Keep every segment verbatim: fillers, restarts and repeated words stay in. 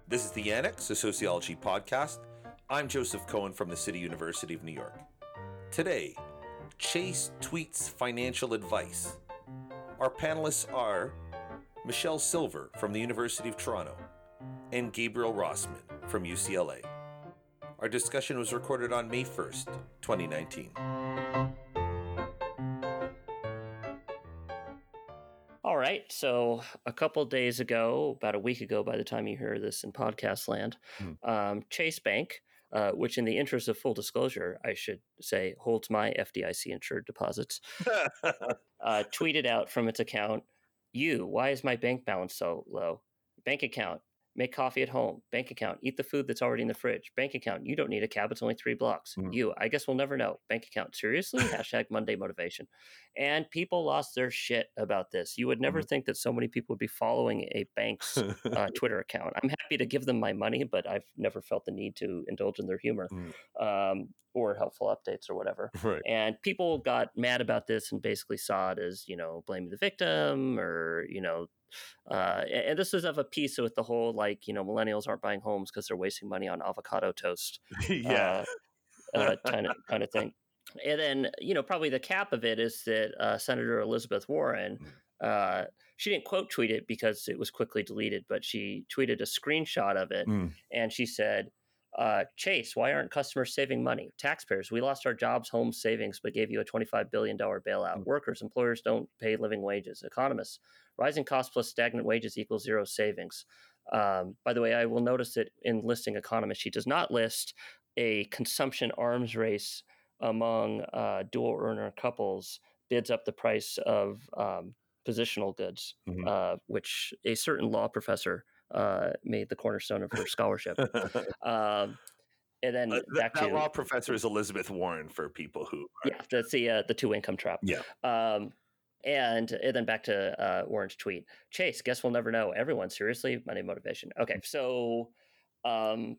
This is the Annex, a sociology podcast. I'm Joseph Cohen from the City University of New York. Today, Chase tweets financial advice. Our panelists are Michelle Silver from the University of Toronto and Gabriel Rossman from U C L A. Our discussion was recorded on May first, twenty nineteen. All right. So a couple days ago, about a week ago, by the time you hear this in podcast land, mm. um, Chase Bank, uh, which in the interest of full disclosure, I should say, holds my F D I C insured deposits, uh, tweeted out from its account, "You, why is my bank balance so low? Bank account, make coffee at home. Bank account, eat the food that's already in the fridge. Bank account, you don't need a cab. It's only three blocks. Mm. You, I guess we'll never know. Bank account, seriously? Hashtag Monday motivation." And people lost their shit about this. You would never mm. think that so many people would be following a bank's uh, Twitter account. I'm happy to give them my money, but I've never felt the need to indulge in their humor mm. um, or helpful updates or whatever. Right. And people got mad about this and basically saw it as, you know, blaming the victim or, you know, Uh, and this is of a piece with the whole, like, you know, millennials aren't buying homes because they're wasting money on avocado toast. yeah. Uh, uh, kind of kind of thing. And then, you know, probably the cap of it is that uh, Senator Elizabeth Warren, uh, she didn't quote tweet it because it was quickly deleted, but she tweeted a screenshot of it. Mm. And she said, Uh, Chase, why aren't customers saving money? Taxpayers, we lost our jobs, homes, savings, but gave you a twenty-five billion dollars bailout. Mm. Workers, employers don't pay living wages. Economists, rising costs plus stagnant wages equals zero savings. Um, by the way, I will notice that in listing economists, she does not list a consumption arms race among uh, dual earner couples bids up the price of um, positional goods, mm-hmm. uh, which a certain law professor Uh, made the cornerstone of her scholarship. um, and then uh, back that to law professor is Elizabeth Warren for people who are, yeah, that's the uh, the two income trap. Yeah. Um, and, and then back to uh, Warren's tweet. Chase, guess we'll never know. Everyone, seriously, Monday motivation. Okay, so um,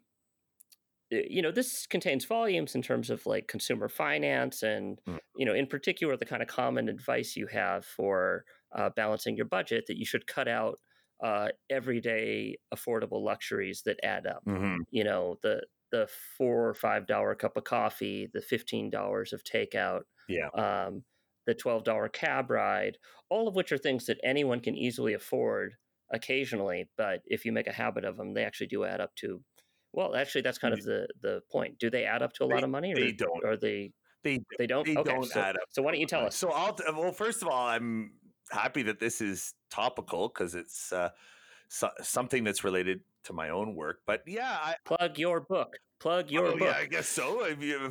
you know, this contains volumes in terms of like consumer finance and, mm. you know, in particular, the kind of common advice you have for uh, balancing your budget that you should cut out Uh, everyday affordable luxuries that add up. Mm-hmm. You know, the the four or five dollar cup of coffee, the fifteen dollars of takeout, yeah, um, the twelve dollar cab ride, all of which are things that anyone can easily afford occasionally. But if you make a habit of them, they actually do add up to. Well, actually, that's kind of the the point. Do they add up to a they, lot of money? Or, they don't. Or they they they don't. They okay, don't so, add up. So why don't you tell us? So I'll well, first of all, I'm happy that this is topical because it's uh, so, something that's related to my own work. But yeah, I, plug your book. Plug your oh, book. Yeah, I guess so.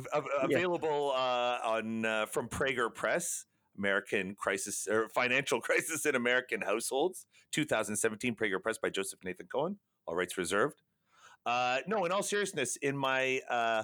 Available yeah. uh, on uh, from Prager Press, American Crisis or Financial Crisis in American Households, twenty seventeen. Prager Press by Joseph Nathan Cohen. All rights reserved. Uh, no, in all seriousness, in my uh,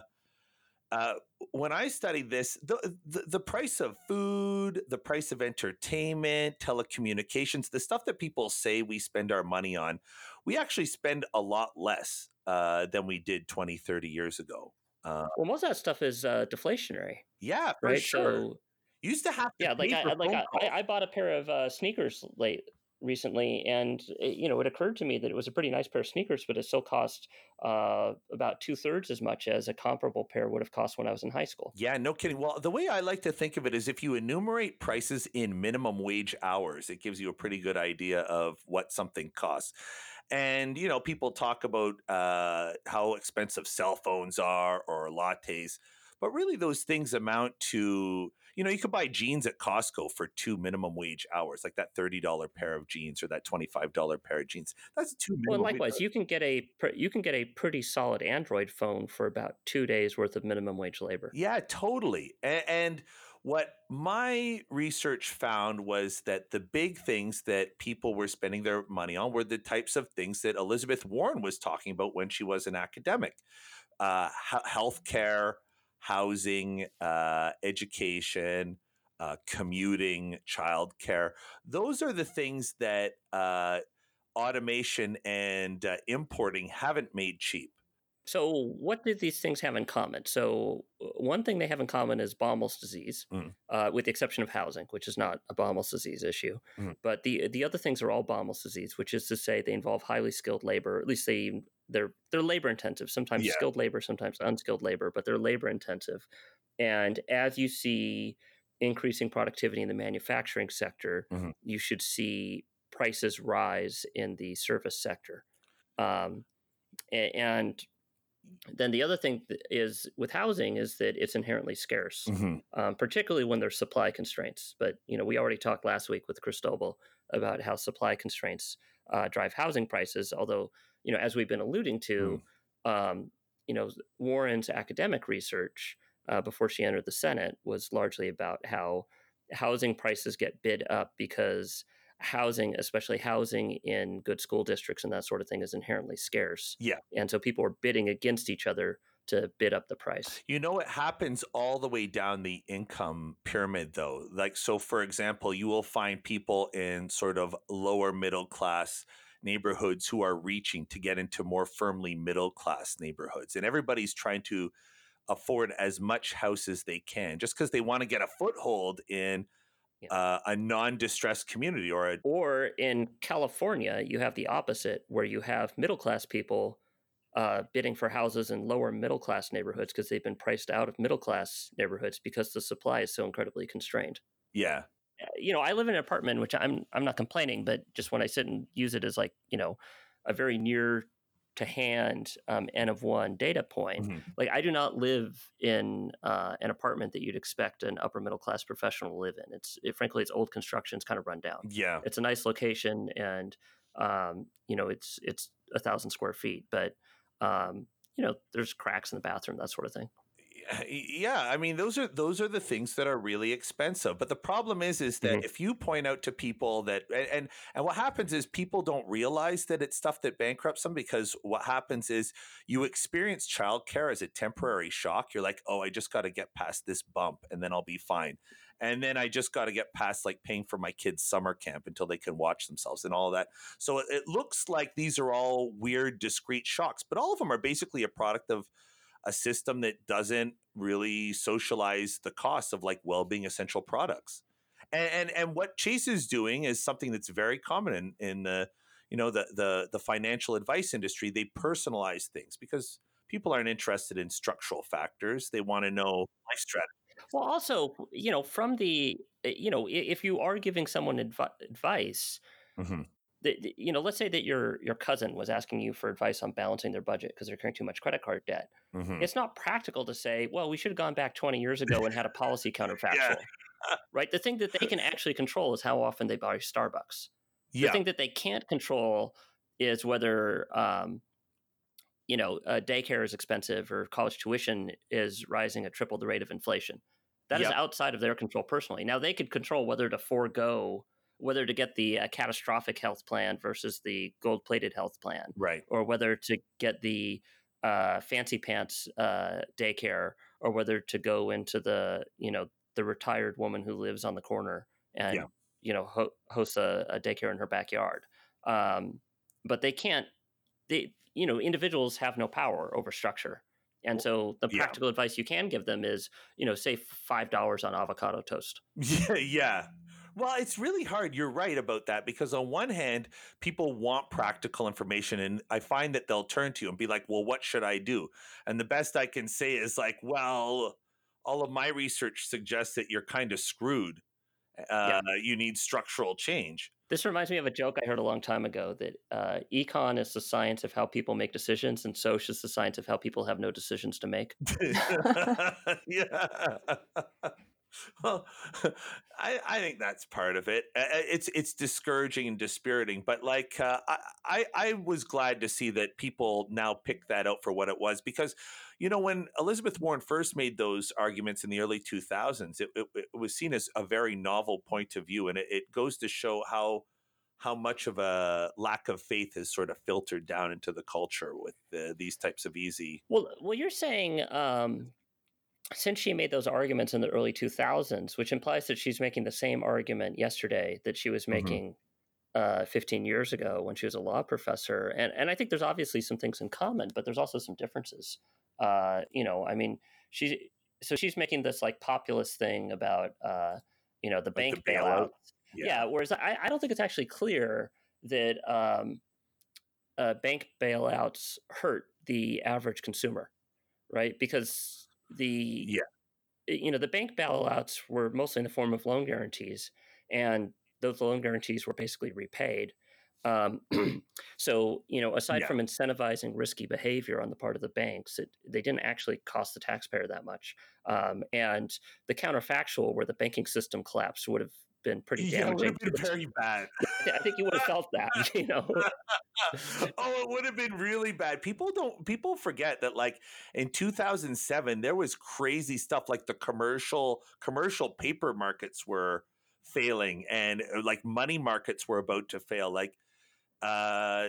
Uh, when I studied this, the, the the price of food, the price of entertainment, telecommunications, the stuff that people say we spend our money on, we actually spend a lot less uh, than we did twenty, thirty years ago. Uh, well, most of that stuff is uh, deflationary. Yeah, for right? sure. So, you used to have to yeah, pay like for I, like phone I, I bought a pair of uh, sneakers late recently, and it, you know, it occurred to me that it was a pretty nice pair of sneakers, but it still cost uh, about two thirds as much as a comparable pair would have cost when I was in high school. Yeah, no kidding. Well, the way I like to think of it is if you enumerate prices in minimum wage hours, it gives you a pretty good idea of what something costs. And, you know, people talk about uh, how expensive cell phones are or lattes. But really, those things amount to, you know, you could buy jeans at Costco for two minimum wage hours, like that thirty dollar pair of jeans or that twenty-five dollar pair of jeans. That's two minimum. Well, and likewise, you can get a you can get a pretty solid Android phone for about two days worth of minimum wage labor. Yeah, totally. And, and what my research found was that the big things that people were spending their money on were the types of things that Elizabeth Warren was talking about when she was an academic: uh, healthcare, housing, uh, education, uh, commuting, childcare. Those are the things that uh, automation and uh, importing haven't made cheap. So, what do these things have in common? So, uh, one thing they have in common is Baumol's disease, Mm, uh, with the exception of housing, which is not a Baumol's disease issue. mm, But the the other things are all Baumol's disease, which is to say they involve highly skilled labor. At least they they're they're labor intensive. Sometimes yeah. skilled labor, sometimes unskilled labor, but they're labor intensive. And as you see increasing productivity in the manufacturing sector, Mhm, you should see prices rise in the service sector. Um, a- and then the other thing th- is with housing is that it's inherently scarce, mhm. um, particularly when there's supply constraints. But you know, we already talked last week with Cristobal about how supply constraints uh, drive housing prices. Although you know, as we've been alluding Mm. to, um, you know, Warren's academic research uh, before she entered the Senate was largely about how housing prices get bid up because housing, especially housing in good school districts and that sort of thing, is inherently scarce, Yeah. and so people are bidding against each other to bid up the price. You know, it happens all the way down the income pyramid, though. Like, so for example, you will find people in sort of lower middle class neighborhoods who are reaching to get into more firmly middle class neighborhoods. And everybody's trying to afford as much house as they can just because they want to get a foothold in Yeah. uh, a non distressed community or a, Or in California, you have the opposite, where you have middle class people uh, bidding for houses in lower middle class neighborhoods because they've been priced out of middle class neighborhoods because the supply is so incredibly constrained. yeah. Uh, You know, I live in an apartment, which I'm I'm not complaining, but just when I sit and use it as like you know a very near to hand um, n of one data point, Mhm. like I do not live in uh, an apartment that you'd expect an upper middle class professional to live in. It's it, frankly, it's old construction, it's kind of run down. Yeah. It's a nice location, and um, you know, it's it's a thousand square feet, but um, you know, there's cracks in the bathroom, that sort of thing. Yeah, I mean those are those are the things that are really expensive. But the problem is is that Hmm. if you point out to people that and and, and what happens is people don't realize that it's stuff that bankrupts them because what happens is you experience childcare as a temporary shock. You're like, "Oh, I just got to get past this bump and then I'll be fine." And then I just got to get past like paying for my kids' summer camp until they can watch themselves and all of that. So it, it looks like these are all weird discrete shocks, but all of them are basically a product of a system that doesn't really socialize the costs of like well-being essential products. And, and and what Chase is doing is something that's very common in, in the you know the the the financial advice industry. They personalize things because people aren't interested in structural factors. They want to know life strategy. Well, also, you know, from the, uh, you know, i- if you are giving someone advi- advice, Hmm. the, the- you know, let's say that your your cousin was asking you for advice on balancing their budget because they're carrying too much credit card debt. Hmm. It's not practical to say, well, we should have gone back twenty years ago and had a policy Yeah. counterfactual, right? The thing that they can actually control is how often they buy Starbucks. The Yeah. thing that they can't control is whether, um, you know, uh, daycare is expensive or college tuition is rising at triple the rate of inflation. That is Yep. outside of their control personally. Now they could control whether to forego, whether to get the uh, catastrophic health plan versus the gold plated health plan, Right. or whether to get the uh, fancy pants uh, daycare, or whether to go into the, you know, the retired woman who lives on the corner Yeah. and, you know, ho- hosts a, a daycare in her backyard. Um, but they can't they you know individuals have no power over structure, and Well, so the yeah. practical advice you can give them is you know save five dollars on avocado toast. Yeah, yeah. Well, it's really hard. You're right about that because on one hand, people want practical information, and I find that they'll turn to you and be like, "Well, what should I do?" And the best I can say is like, "Well, all of my research suggests that you're kind of screwed. Yeah, Uh, you need structural change." this reminds me of a joke I heard a long time ago that uh, econ is the science of how people make decisions, and soc is the science of how people have no decisions to make. Yeah. Well, I I think that's part of it. Uh, uh, It's it's discouraging and dispiriting, but like uh, I I I was glad to see that people now pick that out for what it was because, you know, when Elizabeth Warren first made those arguments in the early two thousands, it, it, it was seen as a very novel point of view, and it, it goes to show how how much of a lack of faith has sort of filtered down into the culture with uh, these types of easy. Well, well, you're saying um, since she made those arguments in the early two thousands, which implies that she's making the same argument yesterday that she was Mhm. making uh, fifteen years ago when she was a law professor. And, and I think there's obviously some things in common, but there's also some differences. Uh, you know, I mean, she, so she's making this like populist thing about, uh, you know, the Like the bank bailout. bailouts. Yeah. Yeah. Whereas I, I don't think it's actually clear that um, uh, bank bailouts hurt the average consumer, right? Because the Yeah. you know the bank bailouts were mostly in the form of loan guarantees, and those loan guarantees were basically repaid. Um, so you know, aside Yeah. from incentivizing risky behavior on the part of the banks, it, they didn't actually cost the taxpayer that much. Um, and the counterfactual, where the banking system collapsed, would have been pretty Yeah, it would damaging. have been very bad. I think you would have felt that, you know. Oh, it would have been really bad. People don't people forget that like in two thousand seven there was crazy stuff like the commercial commercial paper markets were failing and uh, like money markets were about to fail. Like uh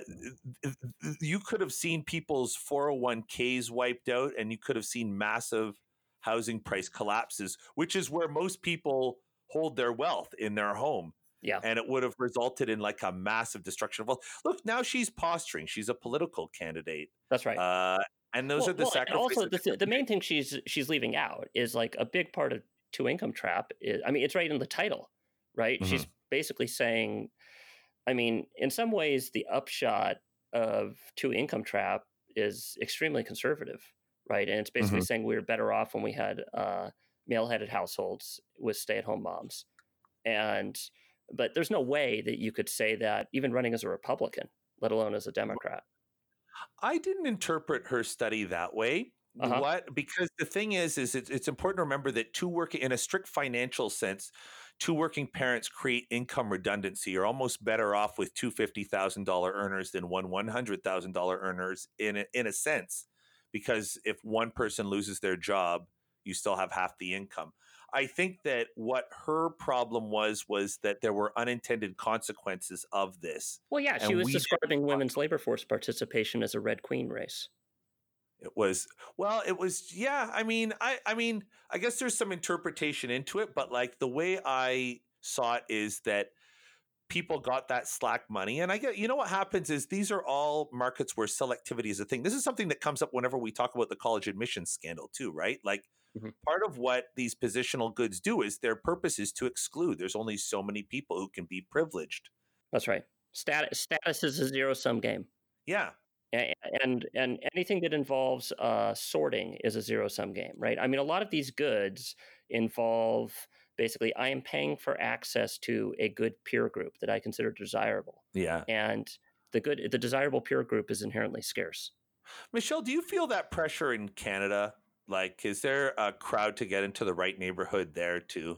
you could have seen people's four oh one k's wiped out and you could have seen massive housing price collapses, which is where most people hold their wealth in their home. Yeah. And it would have resulted in like a massive destruction of wealth. Look, now she's posturing. She's a political candidate. That's right. Uh, and those well, are the well, and also sacrifices. the, the main thing she's she's leaving out is like a big part of two income trap is, I mean, it's right in the title, right? Mm-hmm. She's basically saying, I mean, in some ways, the upshot of two income trap is extremely conservative, right? And it's basically mm-hmm. saying we were better off when we had uh, male-headed households with stay-at-home moms. And but there's no way that you could say that even running as a Republican, let alone as a Democrat. I didn't interpret her study that way. Uh-huh. What? Because the thing is, is it's, it's important to remember that two working in a strict financial sense, two working parents create income redundancy. You're almost better off with two fifty thousand dollars earners than one one hundred thousand dollars earners in a, in a sense, because if one person loses their job, you still have half the income. I think that what her problem was, was that there were unintended consequences of this. Well, yeah, she was describing women's labor force participation as a Red Queen race. It was, well, it was, yeah. I mean, I, I mean, I guess there's some interpretation into it, but like the way I saw it is that people got that slack money. And I get, you know, what happens is these are all markets where selectivity is a thing. This is something that comes up whenever we talk about the college admissions scandal too, right? Like mm-hmm. part of what these positional goods do is their purpose is to exclude. There's only so many people who can be privileged. That's right. Status, status is a zero-sum game. Yeah. And and anything that involves uh, sorting is a zero-sum game, right? I mean, a lot of these goods involve basically I am paying for access to a good peer group that I consider desirable. Yeah. And the good, the desirable peer group is inherently scarce. Michelle, do you feel that pressure in Canada? Like, is there a crowd to get into the right neighborhood there too?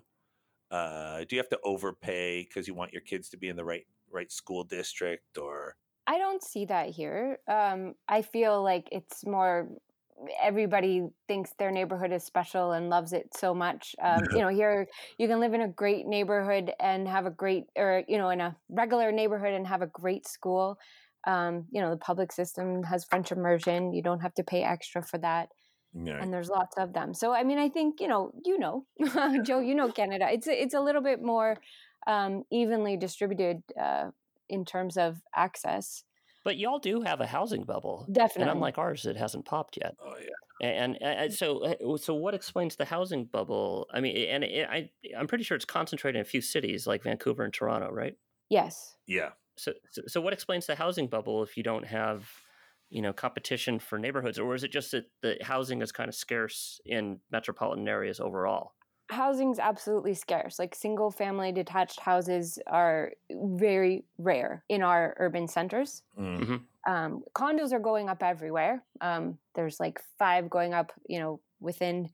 Uh, do you have to overpay because you want your kids to be in the right right school district or? I don't see that here. Um, I feel like it's more everybody thinks their neighborhood is special and loves it so much. Um, you know, here you can live in a great neighborhood and have a great, or, you know, in a regular neighborhood and have a great school. Um, you know, the public system has French immersion. You don't have to pay extra for that. Yeah. And there's lots of them. So, I mean, I think, you know, you know, Joe, you know, Canada, it's, it's a little bit more um, evenly distributed uh, in terms of access. But y'all do have a housing bubble. Definitely. And unlike ours, it hasn't popped yet. Oh, yeah. And, and, and so so what explains the housing bubble? I mean, and it, I, I'm pretty sure it's concentrated in a few cities like Vancouver and Toronto, right? Yes. Yeah. So, so, so what explains the housing bubble if you don't have, you know, competition for neighborhoods? Or is it just that the housing is kind of scarce in metropolitan areas overall? Housing's absolutely scarce. Like single family detached houses are very rare in our urban centers. Mm-hmm. Um, condos are going up everywhere. Um, there's like five going up, you know, within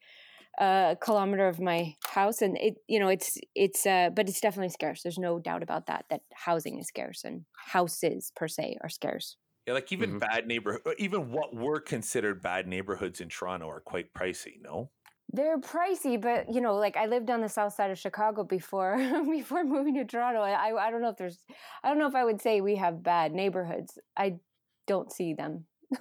a kilometer of my house. And it, you know, it's, it's, uh, but it's definitely scarce. There's no doubt about that, that housing is scarce and houses per se are scarce. Yeah. Like even mm-hmm. bad neighborhood, even what were considered bad neighborhoods in Toronto are quite pricey. No? They're pricey, but you know, like I lived on the south side of Chicago before before moving to Toronto. I I don't know if there's I don't know if I would say we have bad neighborhoods. I don't see them.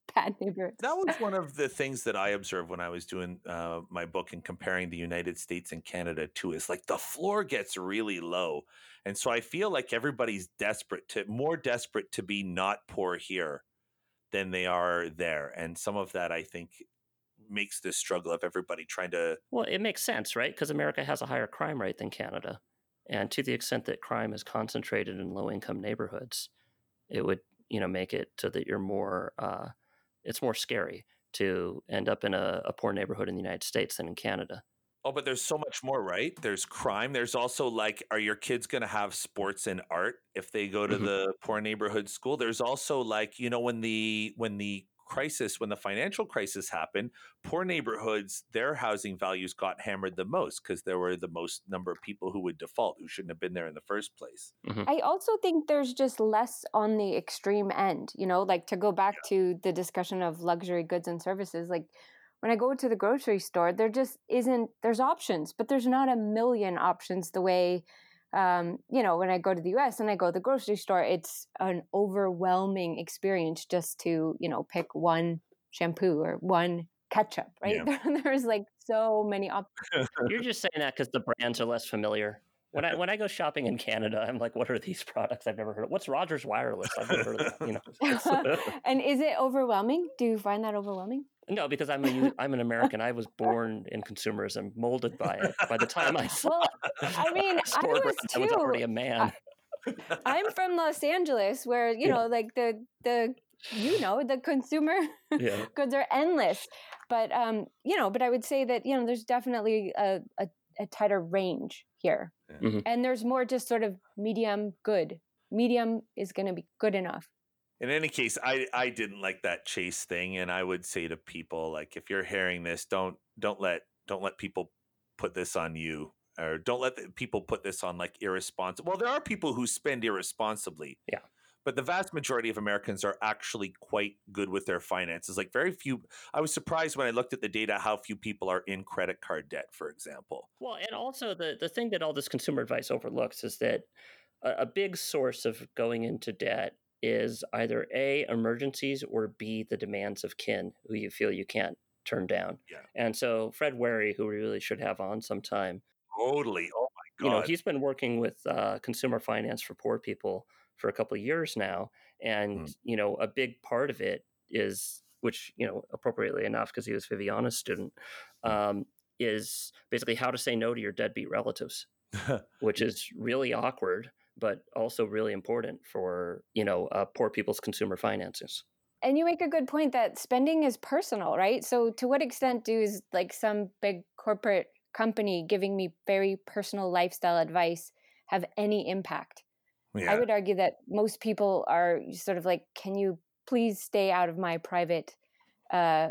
bad neighborhoods. That was one of the things that I observed when I was doing uh, my book and comparing the United States and Canada to is like the floor gets really low. And so I feel like everybody's desperate to more desperate to be not poor here than they are there. And some of that, I think, makes this struggle of everybody trying to. Well, it makes sense, right? Because America has a higher crime rate than Canada. And to the extent that crime is concentrated in low income neighborhoods, it would, you know, make it so that you're more, uh, it's more scary to end up in a, a poor neighborhood in the United States than in Canada. Oh, but there's so much more, right? There's crime. There's also like, are your kids going to have sports and art if they go to mm-hmm. the poor neighborhood school? There's also like, you know, when the when the crisis, when the financial crisis happened, poor neighborhoods, their housing values got hammered the most because there were the most number of people who would default who shouldn't have been there in the first place. Mm-hmm. I also think there's just less on the extreme end, you know, like to go back yeah. to the discussion of luxury goods and services, like when I go to the grocery store, there just isn't, there's options, but there's not a million options the way, um, you know, when I go to the U S and I go to the grocery store, it's an overwhelming experience just to, you know, pick one shampoo or one ketchup, right? Yeah. There's like so many options. You're just saying that because the brands are less familiar. When I when I go shopping in Canada, I'm like, what are these products I've never heard of? What's Rogers Wireless? I've never heard of that, you know. And is it overwhelming? Do you find that overwhelming? No, because I'm a I'm an American. I was born in consumerism, molded by it. By the time I saw, well, I mean, I was brand, too. I was already a man. I, I'm from Los Angeles, where you yeah. know, like the the you know the consumer yeah. goods are endless. But um, you know, but I would say that you know, there's definitely a a, a tighter range here, mm-hmm. and there's more just sort of medium good. Medium is going to be good enough. In any case, I, I didn't like that Chase thing, and I would say to people, like, if you're hearing this, don't don't let don't let people put this on you, or don't let the, people put this on like irresponsible. Well, there are people who spend irresponsibly, yeah, but the vast majority of Americans are actually quite good with their finances. Like very few. I was surprised when I looked at the data how few people are in credit card debt, for example. Well, and also the the thing that all this consumer advice overlooks is that a, a big source of going into debt is either A, emergencies, or B, the demands of kin who you feel you can't turn down. Yeah. And so Fred Wary, who we really should have on sometime. Totally. Oh my God. You know, he's been working with uh, consumer finance for poor people for a couple of years now. And, mm. you know, a big part of it is, which, you know, appropriately enough, because he was Viviana's student, um, is basically how to say no to your deadbeat relatives, which is really awkward, but also really important for, you know, uh, poor people's consumer finances. And you make a good point that spending is personal, right? So to what extent does like some big corporate company giving me very personal lifestyle advice have any impact? Yeah. I would argue that most people are sort of like, can you please stay out of my private uh,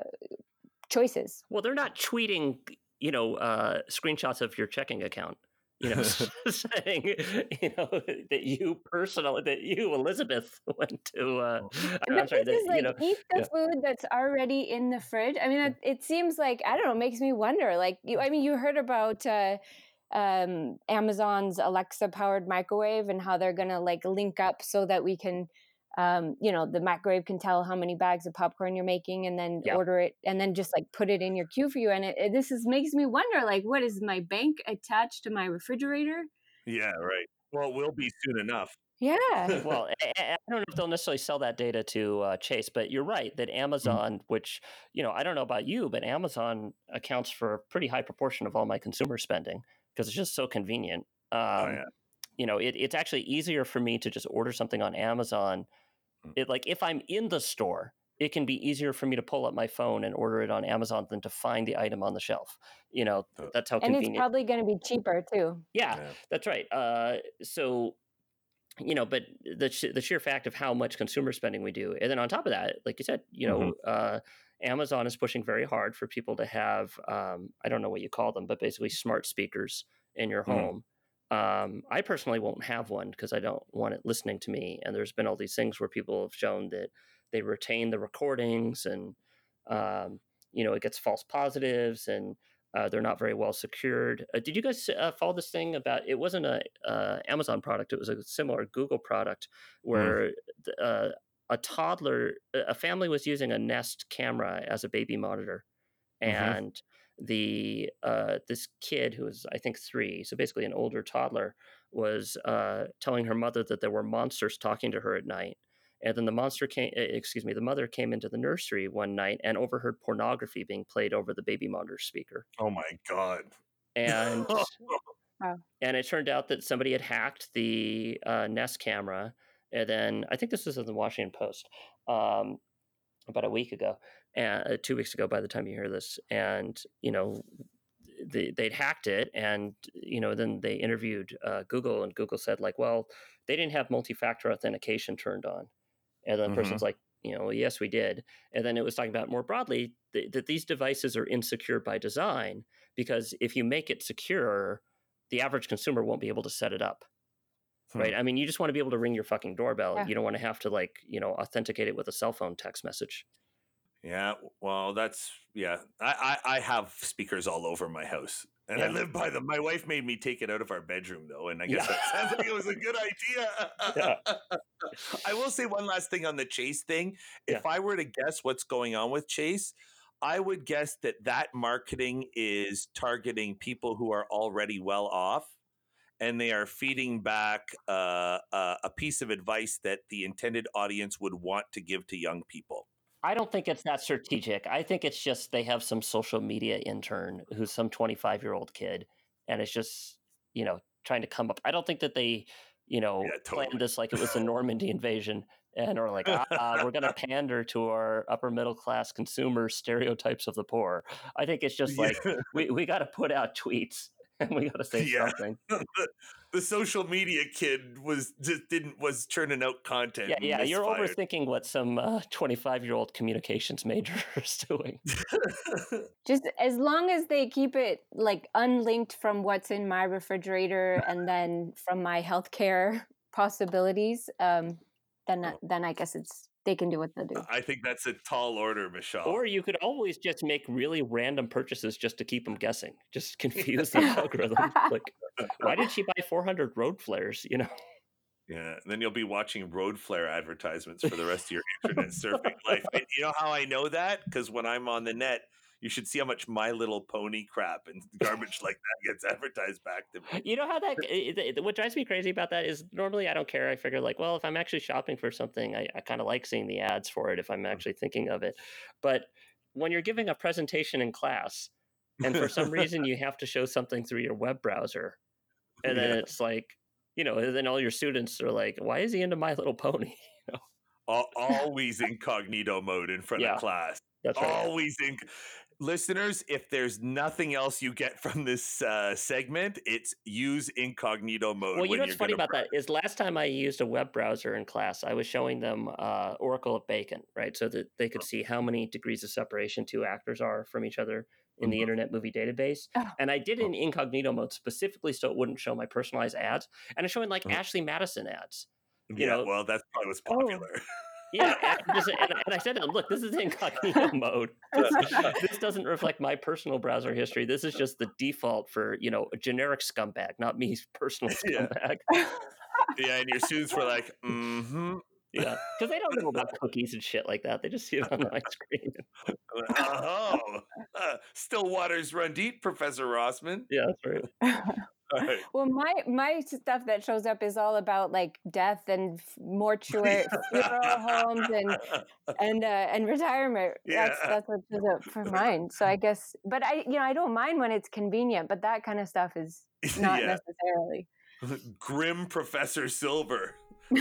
choices? Well, they're not tweeting, you know, uh, screenshots of your checking account. You know, saying, you know, that you personally, that you, Elizabeth, went to, uh, but I'm sorry, this is that, like, you know, eat the yeah. food that's already in the fridge. I mean, it, it seems like, I don't know, makes me wonder, like, you, I mean, you heard about uh, um, Amazon's Alexa-powered microwave and how they're going to, like, link up so that we can, um, you know, the microwave can tell how many bags of popcorn you're making and then yeah. order it and then just like put it in your queue for you. And it, it, this is makes me wonder, like, what is my bank attached to my refrigerator? Yeah, right. Well, it will be soon enough. Yeah. Well, I, I don't know if they'll necessarily sell that data to uh, Chase, but you're right that Amazon, mm-hmm. which, you know, I don't know about you, but Amazon accounts for a pretty high proportion of all my consumer spending because it's just so convenient. Um, oh, yeah. You know, it, it's actually easier for me to just order something on Amazon. It, like if I'm in the store, it can be easier for me to pull up my phone and order it on Amazon than to find the item on the shelf. You know, that's how and convenient. And it's probably going to be cheaper too. Yeah, yeah. That's right. Uh, so, you know, but the the sheer fact of how much consumer spending we do. And then on top of that, like you said, you know, mm-hmm. uh, Amazon is pushing very hard for people to have, um, I don't know what you call them, but basically smart speakers in your mm-hmm. home. Um, I personally won't have one because I don't want it listening to me. And there's been all these things where people have shown that they retain the recordings and, um, you know, it gets false positives and uh, they're not very well secured. Uh, did you guys uh, follow this thing about, it wasn't a uh, Amazon product, it was a similar Google product where mm. uh, a toddler, a family was using a Nest camera as a baby monitor, and mm-hmm. the uh, this kid who was, I think, three, so basically an older toddler, was uh, telling her mother that there were monsters talking to her at night. And then the monster came, excuse me, the mother came into the nursery one night and overheard pornography being played over the baby monitor speaker. Oh my God. And wow. And it turned out that somebody had hacked the uh, Nest camera. And then I think this was in the Washington Post um, about a week ago, uh, two weeks ago by the time you hear this. And, you know, they, they'd hacked it. And, you know, then they interviewed uh, Google, and Google said, like, well, they didn't have multi-factor authentication turned on. And then the mm-hmm. person's like, you know, yes, we did. And then it was talking about more broadly th- that these devices are insecure by design, because if you make it secure, the average consumer won't be able to set it up. Hmm. Right. I mean, you just want to be able to ring your fucking doorbell. Yeah. You don't want to have to, like, you know, authenticate it with a cell phone text message. Yeah. Well, that's, yeah. I, I, I have speakers all over my house. And yeah. I live by them. My wife made me take it out of our bedroom, though, and I guess yeah. that sounds like it was a good idea. Yeah. I will say one last thing on the Chase thing. If yeah. I were to guess what's going on with Chase, I would guess that that marketing is targeting people who are already well off, and they are feeding back uh, uh, a piece of advice that the intended audience would want to give to young people. I don't think it's that strategic. I think it's just they have some social media intern who's some twenty-five-year-old kid, and it's just, you know, trying to come up. I don't think that they, you know, yeah, totally. planned this like it was the Normandy invasion and are like, ah, we're going to pander to our upper middle class consumer stereotypes of the poor. I think it's just like, yeah. we, we got to put out tweets. And we got to say yeah. something. the, the social media kid was just didn't was churning out content. Yeah, yeah. You're overthinking what some uh, twenty-five-year-old communications major is doing. Just as long as they keep it like unlinked from what's in my refrigerator and then from my healthcare possibilities, um, then then I guess it's they can do what they do. I think that's a tall order, Michelle. Or you could always just make really random purchases just to keep them guessing. Just confuse the algorithm. Like, why did she buy four hundred road flares? You know. Yeah, and then you'll be watching road flare advertisements for the rest of your internet surfing life. And you know how I know that? Because when I'm on the net, you should see how much My Little Pony crap and garbage like that gets advertised back to me. You know how that, it, it, what drives me crazy about that is normally I don't care. I figure like, well, if I'm actually shopping for something, I, I kind of like seeing the ads for it if I'm actually thinking of it. But when you're giving a presentation in class and for some reason you have to show something through your web browser, and then yeah. it's like, you know, and then all your students are like, why is he into My Little Pony? You know? Always incognito mode in front yeah, of class. That's right. Always in. Listeners, if there's nothing else you get from this uh, segment, it's use incognito mode. Well, you know what's funny about practice. that is last time I used a web browser in class, I was showing them uh, Oracle of Bacon, right? So that they could see how many degrees of separation two actors are from each other in mm-hmm. the Internet Movie Database. Oh. And I did it in incognito mode specifically so it wouldn't show my personalized ads. And it's showing like mm-hmm. Ashley Madison ads. You yeah, know? Well, that's probably was popular. Oh. Yeah, and, just, and, and I said to them, look, this is incognito mode. This, this doesn't reflect my personal browser history. This is just the default for, you know, a generic scumbag, not me, personal scumbag. Yeah, yeah, and your students were like, mm-hmm. Yeah, because they don't know about cookies and shit like that. They just see it on my screen. Oh, uh, still waters run deep, Professor Rossman. Yeah, that's right. Right. Well, my my stuff that shows up is all about like death and mortuary funeral homes and and uh, and retirement. Yeah. That's that's what shows up for mine. So I guess, but I you know I don't mind when it's convenient, but that kind of stuff is not yeah. necessarily. Grim Professor Silver.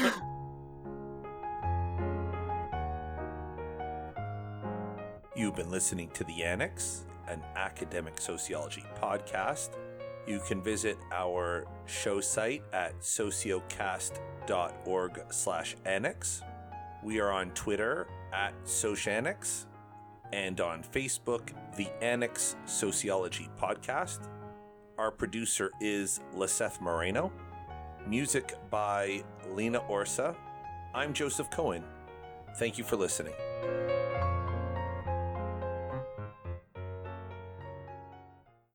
You've been listening to The Annex, an academic sociology podcast. You can visit our show site at sociocast.org slash annex. We are on Twitter at Sociannex and on Facebook, The Annex Sociology Podcast. Our producer is Leseth Moreno. Music by Lena Orsa. I'm Joseph Cohen. Thank you for listening.